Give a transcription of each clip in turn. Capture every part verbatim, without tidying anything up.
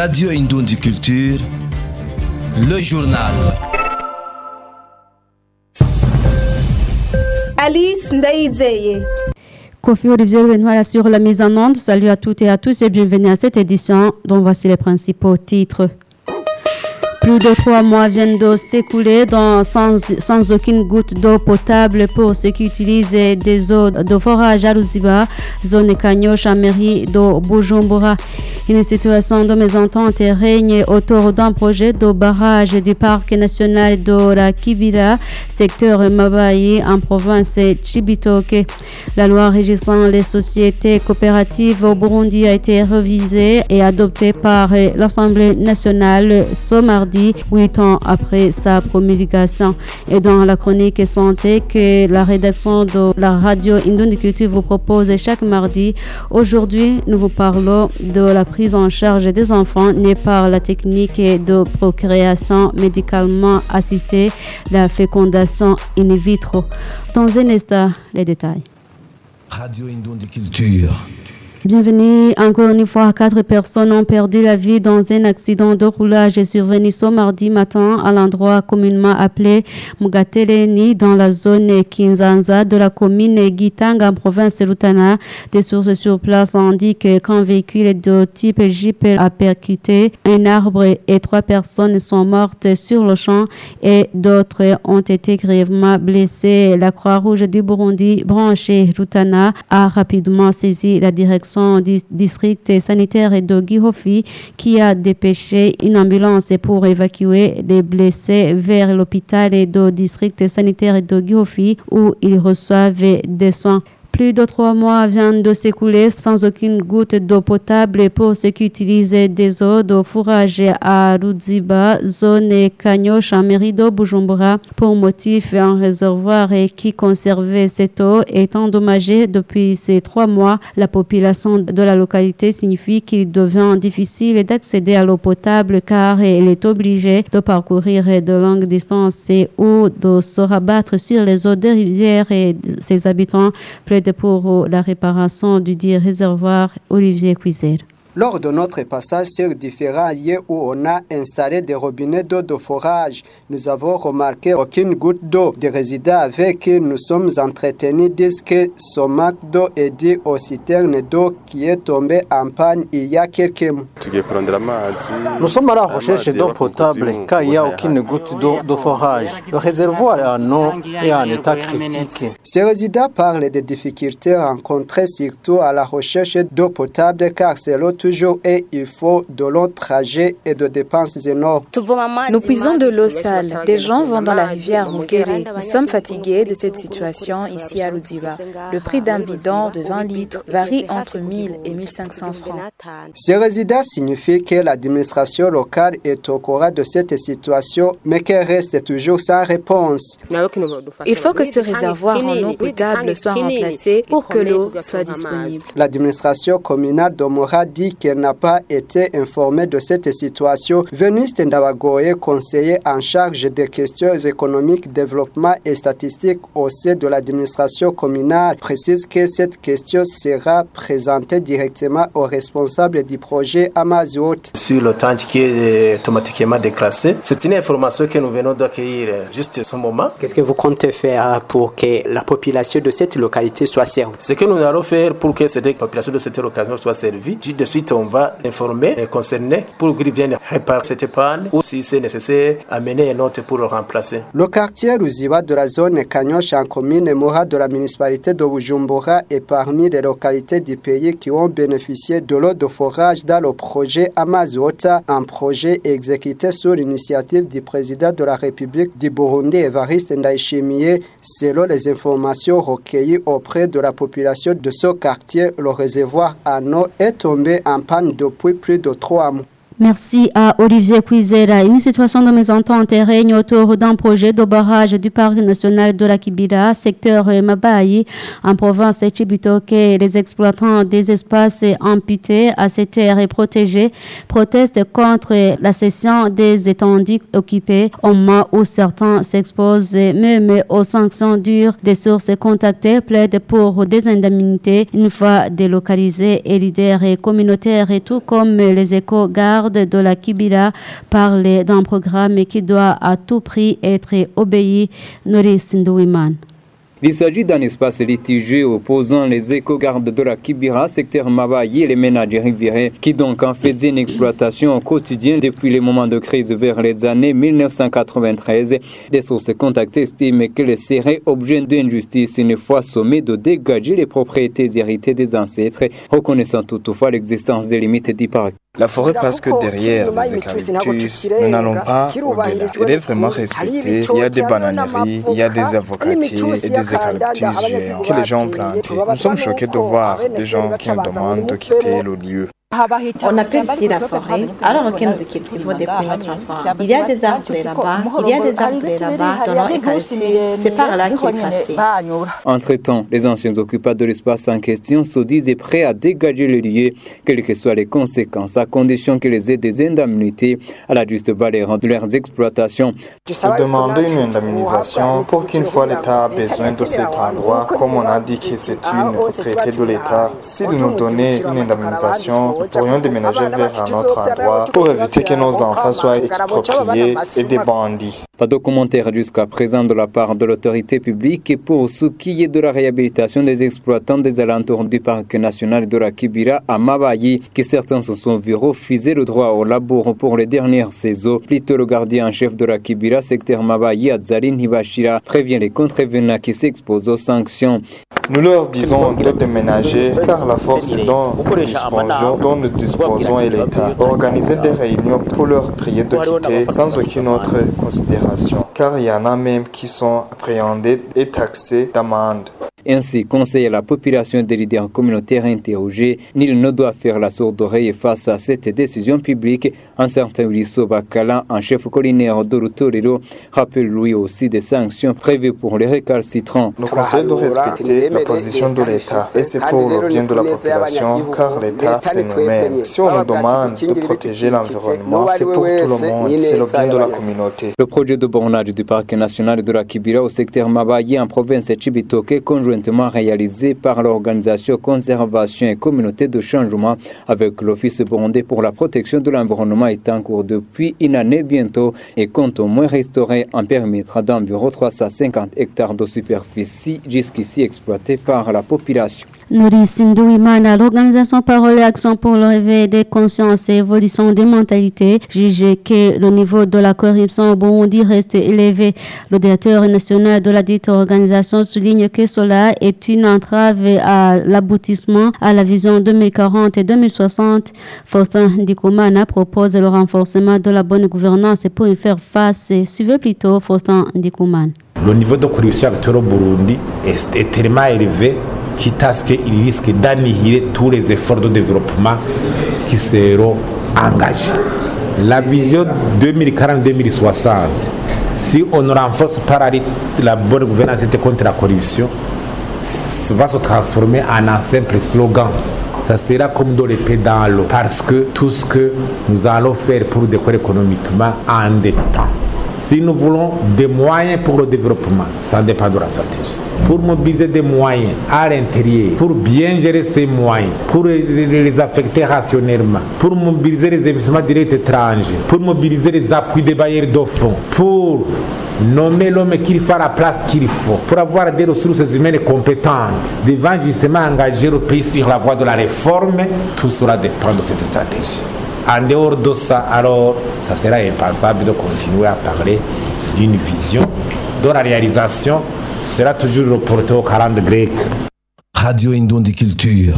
Radio Indoundi Culture, le journal. Alice Ndaïdzeye. Kofi Olivier Benoît assure la mise en onde. Salut à toutes et à tous et bienvenue à cette édition dont voici les principaux titres. Plus de trois mois viennent de s'écouler dans, sans, sans aucune goutte d'eau potable pour ceux qui utilisent des eaux de forage à Ruziba, zone Kanyosh, à mairie de Bujumbura. Une situation de mésentente règne autour d'un projet de barrage du parc national de la Kibira, secteur Mabaye, en province Chibitoke. La loi régissant les sociétés coopératives au Burundi a été révisée et adoptée par l'Assemblée nationale ce mardi, huit ans après sa promulgation. Et dans la chronique santé que la rédaction de la radio Indoundi Culture vous propose chaque mardi, aujourd'hui nous vous parlons de la prise en charge des enfants nés par la technique de procréation médicalement assistée, la fécondation in vitro. Dans un instant, les détails. Radio Indoundi Culture. Bienvenue. Encore une fois, quatre personnes ont perdu la vie dans un accident de roulage survenu ce mardi matin à l'endroit communément appelé Mugateleni dans la zone Kinzanza de la commune Gitanga en province de Rutana. Des sources sur place indiquent qu'un véhicule de type Jeep a percuté un arbre et trois personnes sont mortes sur le champ et d'autres ont été grièvement blessées. La Croix-Rouge du Burundi, branchée Rutana, a rapidement saisi la direction du district sanitaire de Gihofi qui a dépêché une ambulance pour évacuer les blessés vers l'hôpital du district sanitaire de Gihofi où ils reçoivent des soins. Plus de trois mois viennent de s'écouler sans aucune goutte d'eau potable pour ceux qui utilisent des eaux de fourrage à Ruziba, zone Kanyosh, en mairie de Bujumbura. Pour motif, un réservoir qui conservait cette eau est endommagé depuis ces trois mois. La population de la localité signifie qu'il devient difficile d'accéder à l'eau potable car elle est obligée de parcourir de longues distances ou de se rabattre sur les eaux des rivières et ses habitants plaident pour la réparation du dit réservoir. Olivier Cuiser. Lors de notre passage sur différents lieux où on a installé des robinets d'eau de forage, nous avons remarqué aucune goutte d'eau. Des résidents avec qui nous sommes entretenus disent que ce manque d'eau est dû aux citernes d'eau qui est tombée en panne il y a quelques mois. Nous sommes à la recherche d'eau potable car il n'y a aucune goutte d'eau de forage. Le réservoir est en eau et en état critique. Ces résidents parlent des difficultés rencontrées surtout à la recherche d'eau potable car c'est l'eau toujours et il faut de longs trajets et de dépenses énormes. Nous puisons de l'eau sale. Des gens vont dans la rivière Mugere. Nous sommes fatigués de cette situation ici à Ruziba. Le prix d'un bidon de vingt litres varie entre mille et mille cinq cents francs. Ces résidents signifient que l'administration locale est au courant de cette situation, mais qu'elle reste toujours sans réponse. Il faut que ce réservoir en eau potable soit remplacé pour que l'eau soit disponible. L'administration communale d'Omora dit qu'elle n'a pas été informée de cette situation. Veniste Ndawagoye, conseiller en charge des questions économiques, développement et statistiques au sein de l'administration communale, précise que cette question sera présentée directement aux responsables du projet Amazout. Sur le temps qui est automatiquement déclassé, c'est une information que nous venons d'accueillir juste ce moment. Qu'est-ce que vous comptez faire pour que la population de cette localité soit servie? Ce que nous allons faire pour que cette population de cette localité soit servie, de suite on va informer les concernés pour qu'ils viennent réparer cette panne ou si c'est nécessaire amener une autre pour le remplacer. Le quartier Ruziba de la zone Kanyosh en commune Moha de la municipalité de Bujumbura est parmi les localités du pays qui ont bénéficié de l'eau de forage dans le projet Amazota, un projet exécuté sous l'initiative du président de la République du Burundi Evariste Ndayishimiye. Selon les informations recueillies auprès de la population de ce quartier, le réservoir en eau est tombé en panne depuis plus de trois mois. Merci à Olivier Cuisera. Une situation de mésentente règne autour d'un projet de barrage du parc national de la Kibira, secteur Mabaye, en province de Chibitoke. Les exploitants des espaces amputés à ces terres protégées protestent contre la cession des étendues occupées au moment où certains s'exposent même aux sanctions dures. Des sources contactées plaident pour des indemnités une fois délocalisés et leaders communautaires et tout comme les éco-gardes garde de la Kibira parle d'un programme qui doit à tout prix être obéi. Noris Ndouiman. Il s'agit d'un espace litigieux opposant les éco-gardes de la Kibira, secteur Mabaye et les ménages riviérés, qui donc en faisaient une exploitation au quotidien depuis les moments de crise vers les années mille neuf cent quatre-vingt-treize. Des sources contactées estiment qu'elles seraient objet d'injustice une fois sommées de dégager les propriétés héritées des ancêtres, reconnaissant toutefois l'existence des limites du parc. La forêt passe que derrière les eucalyptus, nous n'allons pas au-delà. Elle est vraiment respectée. Il y a des bananeries, il y a des avocatiers et des eucalyptus géants que les gens ont plantés. Nous sommes choqués de voir des gens qui nous demandent de quitter le lieu. On appelle ici la forêt, alors que nous cultivons depuis notre enfance. Il y a des arbres là-bas, il y a des arbres là-bas, dans nos eucalyptus, c'est par là qu'il est passé. Entre-temps, les anciens occupants de l'espace en question se disent prêts à dégager le lieu, quelles que soient les conséquences, à condition qu'ils aient des indemnités à la juste valeur de leurs exploitations. Nous demandons une indemnisation pour qu'une fois l'État a besoin de cet endroit, comme on a dit que c'est une propriété de l'État, s'il nous donnait une indemnisation, nous pourrions déménager vers un autre endroit pour éviter que nos enfants soient expropriés et des bandits. Pas de commentaire jusqu'à présent de la part de l'autorité publique pour ce qui est de la réhabilitation des exploitants des alentours du parc national de la Kibira à Mabaye, qui certains se sont vus refuser le droit au labour pour les dernières saisons. Plutôt le gardien en chef de la Kibira, secteur Mabaye, Azali Nibashira, prévient les contrevenants qui s'exposent aux sanctions. Nous leur disons de déménager car la force dont nous disposons, dont nous disposons est l'État. Organiser des réunions pour leur prier de quitter sans aucune autre considération, car il y en a même qui sont appréhendés et taxés d'amende. Ainsi, conseille à la population des leaders communautaires interrogés, nul ne doit faire la sourde oreille face à cette décision publique. Un certain Ulisso Bakala, un chef collinaire de l'Utorero, rappelle lui aussi des sanctions prévues pour les récalcitrants. Nous conseillons de respecter la position de l'État et c'est pour le bien de la population, car l'État c'est nous-mêmes. Si on nous demande de protéger l'environnement, c'est pour tout le monde, c'est le bien de la communauté. Le projet de bornage du parc national de la Kibira au secteur Mabaye en province de Chibitoke, conjoint réalisé par l'organisation Conservation et Communauté de Changement avec l'Office burundais pour la protection de l'environnement est en cours depuis une année bientôt et compte au moins restaurer un périmètre d'environ trois cent cinquante hectares de superficie jusqu'ici exploités par la population. Noris Ndouimana, l'organisation Parole et Action pour le réveil des consciences et évolution des mentalités, juge que le niveau de la corruption au Burundi reste élevé. Le directeur national de la dite organisation souligne que cela est une entrave à l'aboutissement à la vision deux mille quarante et deux mille soixante. Faustin Ndikoumana propose le renforcement de la bonne gouvernance pour y faire face. Suivez plutôt Faustin Ndikoumana. Le niveau de corruption actuel au Burundi est, est tellement élevé quitte à ce qu'il risque d'annihiler tous les efforts de développement qui seront engagés. La vision deux mille quarante deux mille soixante, si on ne renforce pas la bonne gouvernance et contre la corruption, va se transformer en un simple slogan. Ça sera comme dans l'épée dans l'eau, parce que tout ce que nous allons faire pour décoller économiquement en dépend. Si nous voulons des moyens pour le développement, ça dépend de la stratégie. Pour mobiliser des moyens à l'intérieur, pour bien gérer ces moyens, pour les affecter rationnellement, pour mobiliser les investissements directs étrangers, pour mobiliser les appuis des bailleurs de fonds, pour nommer l'homme qu'il faut à la place qu'il faut, pour avoir des ressources humaines compétentes, devant justement engager le pays sur la voie de la réforme, tout cela dépend de cette stratégie. En dehors de ça, alors, ça sera impensable de continuer à parler d'une vision, dont la réalisation sera toujours reportée aux quarante grecs. Radio Indondi Culture.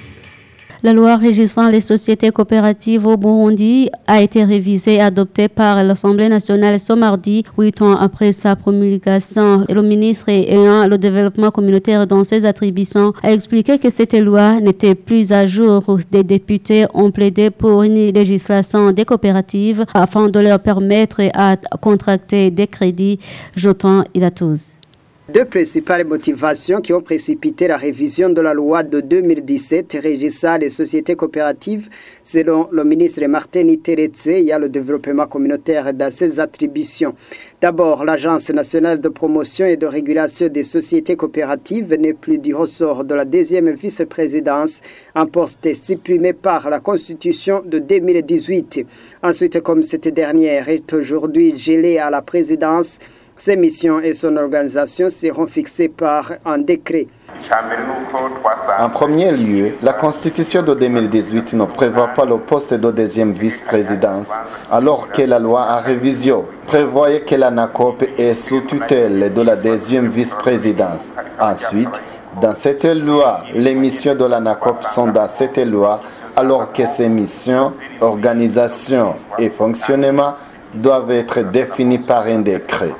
La loi régissant les sociétés coopératives au Burundi a été révisée et adoptée par l'Assemblée nationale ce mardi, huit ans après sa promulgation. Et le ministre ayant le développement communautaire dans ses attributions a expliqué que cette loi n'était plus à jour. Des députés ont plaidé pour une législation des coopératives afin de leur permettre à contracter des crédits. Jotan Ilatouz. Deux principales motivations qui ont précipité la révision de la loi de deux mille dix-sept régissant les sociétés coopératives, selon le ministre Martin Teretse, il y a le développement communautaire dans ses attributions. D'abord, l'Agence nationale de promotion et de régulation des sociétés coopératives n'est plus du ressort de la deuxième vice-présidence, un poste supprimé par la Constitution de deux mille dix-huit. Ensuite, comme cette dernière est aujourd'hui gelée à la présidence, ses missions et son organisation seront fixées par un décret. En premier lieu, la Constitution de deux mille dix-huit ne prévoit pas le poste de deuxième vice-présidence, alors que la loi en révision prévoyait que l'ANACOP est sous tutelle de la deuxième vice-présidence. Ensuite, dans cette loi, les missions de l'ANACOP sont dans cette loi, alors que ces missions, organisation et fonctionnement doivent être définies par un décret.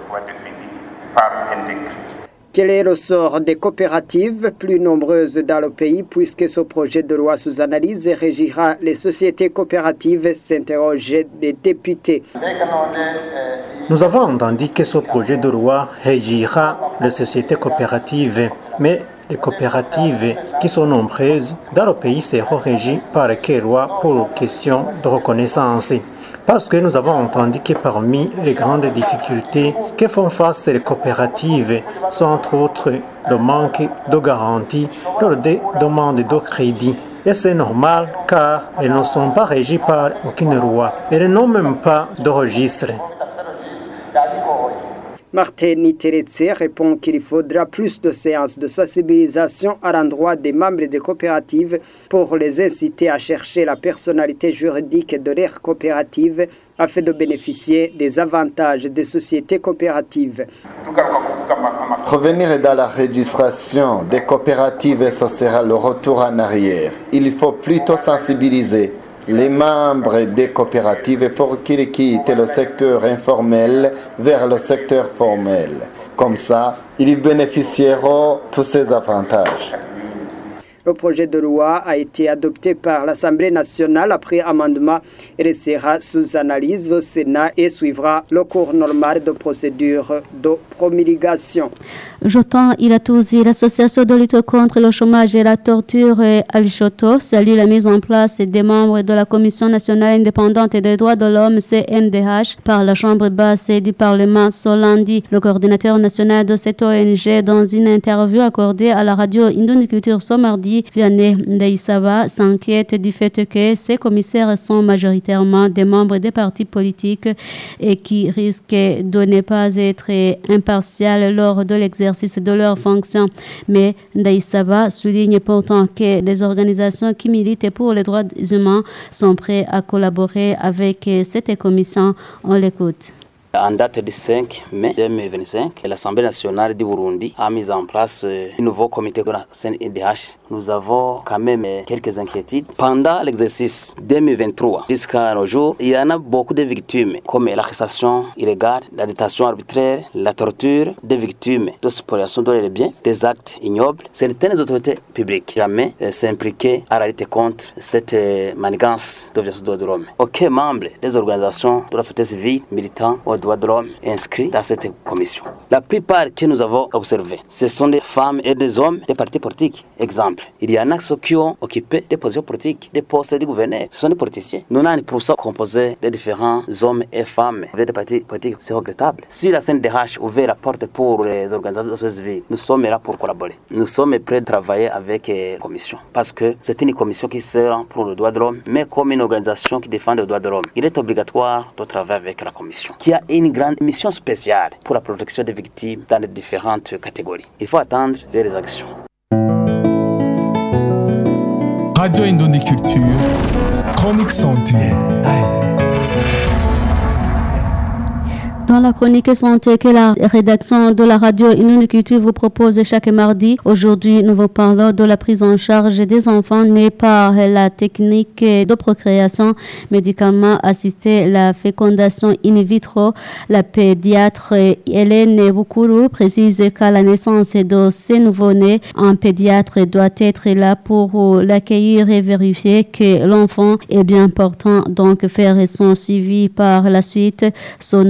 Quel est le sort des coopératives plus nombreuses dans le pays puisque ce projet de loi sous analyse régira les sociétés coopératives, s'interrogeaient des députés. Nous avons entendu que ce projet de loi régira les sociétés coopératives, mais les coopératives qui sont nombreuses dans le pays seront régies par quelle loi pour question de reconnaissance? Parce que nous avons entendu que parmi les grandes difficultés que font face les coopératives sont entre autres le manque de garantie lors des demandes de crédit. Et c'est normal car elles ne sont pas régies par aucune loi. Elles n'ont même pas de registre. Martin Teretse répond qu'il faudra plus de séances de sensibilisation à l'endroit des membres des coopératives pour les inciter à chercher la personnalité juridique de leur coopérative afin de bénéficier des avantages des sociétés coopératives. Revenir dans la registration des coopératives, ce sera le retour en arrière. Il faut plutôt sensibiliser les membres des coopératives pour qu'ils quittent le secteur informel vers le secteur formel. Comme ça, ils bénéficieront de tous ces avantages. Le projet de loi a été adopté par l'Assemblée nationale après amendement et sera sous analyse au Sénat et suivra le cours normal de procédure de promulgation. Jotan Ilatouzi, l'association de lutte contre le chômage et la torture Alichoto, salue la mise en place des membres de la Commission nationale indépendante des droits de l'homme C N D H par la Chambre basse du Parlement ce lundi. Le coordinateur national de cette O N G, dans une interview accordée à la radio Indoniculture ce mardi, Vianney Ndaïsaba, s'inquiète du fait que ces commissaires sont majoritairement des membres des partis politiques et qui risquent de ne pas être impartials lors de l'exercice de leurs fonctions. Mais Ndaïsaba souligne pourtant que les organisations qui militent pour les droits humains sont prêtes à collaborer avec cette commission. On l'écoute. En date du cinq mai deux mille vingt-cinq, l'Assemblée nationale du Burundi a mis en place un nouveau comité de la C N D H. Nous avons quand même quelques inquiétudes. Pendant l'exercice deux mille vingt-trois jusqu'à nos jours, il y en a beaucoup de victimes, comme l'arrestation illégale, la détention arbitraire, la torture des victimes de spoliation de leurs biens, des actes ignobles. Certaines autorités publiques jamais s'impliquaient à la lutte contre cette manigance de violation de l'homme. Aucun membre des organisations de la société civile, militants, droits de l'homme inscrits dans cette commission. La plupart que nous avons observés, ce sont des femmes et des hommes des partis politiques. Exemple, il y en a ceux qui ont occupé des positions politiques, des postes de gouverneurs. Ce sont des politiciens. quatre-vingt-dix pour cent composés de différents hommes et femmes des partis politiques. C'est regrettable. Si la C N D H ouvre la porte pour les organisations de la société civile, nous sommes là pour collaborer. Nous sommes prêts de travailler avec la commission parce que c'est une commission qui sert pour le droit de l'homme, mais comme une organisation qui défend le droit de l'homme. Il est obligatoire de travailler avec la commission, qui a une grande mission spéciale pour la protection des victimes dans les différentes catégories. Il faut attendre les actions. Radio Indoniculture, chronique santé. Dans la chronique santé que la rédaction de la radio Indoniculture vous propose chaque mardi, aujourd'hui nous vous parlons de la prise en charge des enfants nés par la technique de procréation médicalement assistée, la fécondation in vitro. La pédiatre Hélène Boukourou précise qu'à la naissance de ces nouveau-nés, un pédiatre doit être là pour l'accueillir et vérifier que l'enfant est bien portant, donc faire son suivi par la suite. Son nouveau-né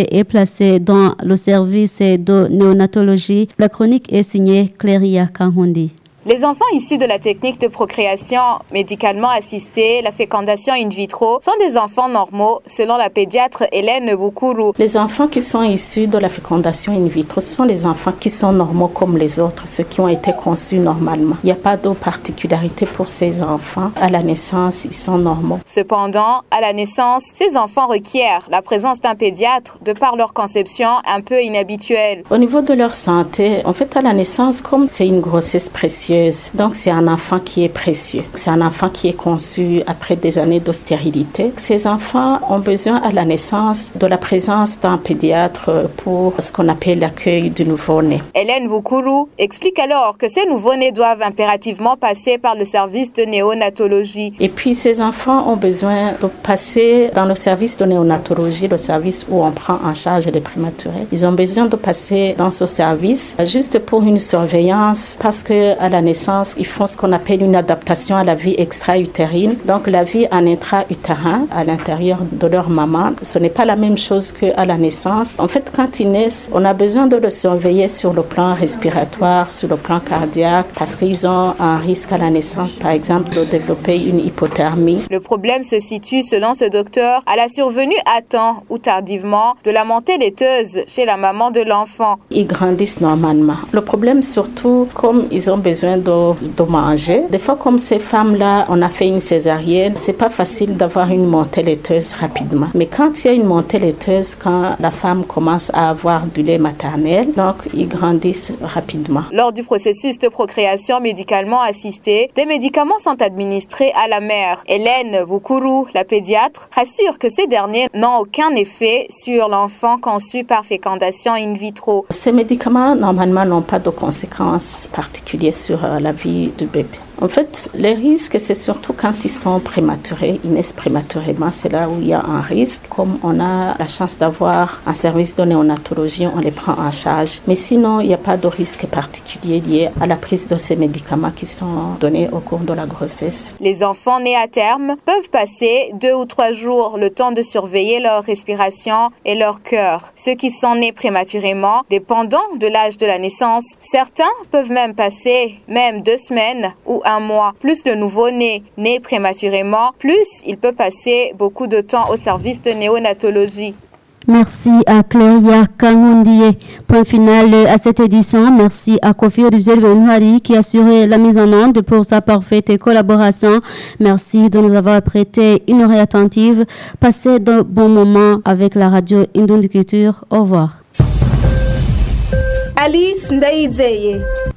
prématuré est placé dans le service de néonatologie. La chronique est signée Cléria Kanhundi. Les enfants issus de la technique de procréation médicalement assistée, la fécondation in vitro, sont des enfants normaux, selon la pédiatre Hélène Bukuru. Les enfants qui sont issus de la fécondation in vitro, ce sont des enfants qui sont normaux comme les autres, ceux qui ont été conçus normalement. Il n'y a pas de particularité pour ces enfants. À la naissance, ils sont normaux. Cependant, à la naissance, ces enfants requièrent la présence d'un pédiatre de par leur conception un peu inhabituelle. Au niveau de leur santé, en fait, à la naissance, comme c'est une grossesse précieuse, donc c'est un enfant qui est précieux. C'est un enfant qui est conçu après des années de stérilité. Ces enfants ont besoin à la naissance de la présence d'un pédiatre pour ce qu'on appelle l'accueil du nouveau-né. Hélène Bukuru explique alors que ces nouveau-nés doivent impérativement passer par le service de néonatologie. Et puis ces enfants ont besoin de passer dans le service de néonatologie, le service où on prend en charge les prématurés. Ils ont besoin de passer dans ce service juste pour une surveillance parce que à la naissance, ils font ce qu'on appelle une adaptation à la vie extra-utérine. Donc la vie en intra-utérin, à l'intérieur de leur maman, ce n'est pas la même chose qu'à la naissance. En fait, quand ils naissent, on a besoin de le surveiller sur le plan respiratoire, sur le plan cardiaque, parce qu'ils ont un risque à la naissance, par exemple, de développer une hypothermie. Le problème se situe, selon ce docteur, à la survenue à temps ou tardivement de la montée laiteuse chez la maman de l'enfant. Ils grandissent normalement. Le problème surtout, comme ils ont besoin De, de manger. Des fois, comme ces femmes-là, on a fait une césarienne, c'est pas facile d'avoir une montée laiteuse rapidement. Mais quand il y a une montée laiteuse, quand la femme commence à avoir du lait maternel, donc ils grandissent rapidement. Lors du processus de procréation médicalement assistée, des médicaments sont administrés à la mère. Hélène Bukuru, la pédiatre, rassure que ces derniers n'ont aucun effet sur l'enfant conçu par fécondation in vitro. Ces médicaments, normalement, n'ont pas de conséquences particulières sur la vie du bébé. En fait, les risques, c'est surtout quand ils sont prématurés, ils naissent prématurément, c'est là où il y a un risque. Comme on a la chance d'avoir un service de néonatologie, on les prend en charge. Mais sinon, il n'y a pas de risque particulier lié à la prise de ces médicaments qui sont donnés au cours de la grossesse. Les enfants nés à terme peuvent passer deux ou trois jours le temps de surveiller leur respiration et leur cœur. Ceux qui sont nés prématurément, dépendant de l'âge de la naissance, certains peuvent même passer même deux semaines ou un mois. Plus le nouveau-né né prématurément, plus il peut passer beaucoup de temps au service de néonatologie. Merci à Cléria Kangundi. Point final à cette édition. Merci à Kofi Ruzel-Benouari qui a assuré la mise en onde pour sa parfaite collaboration. Merci de nous avoir prêté une oreille attentive. Passez de bons moments avec la radio Indonde Culture. Au revoir. Alice Ndaizeye.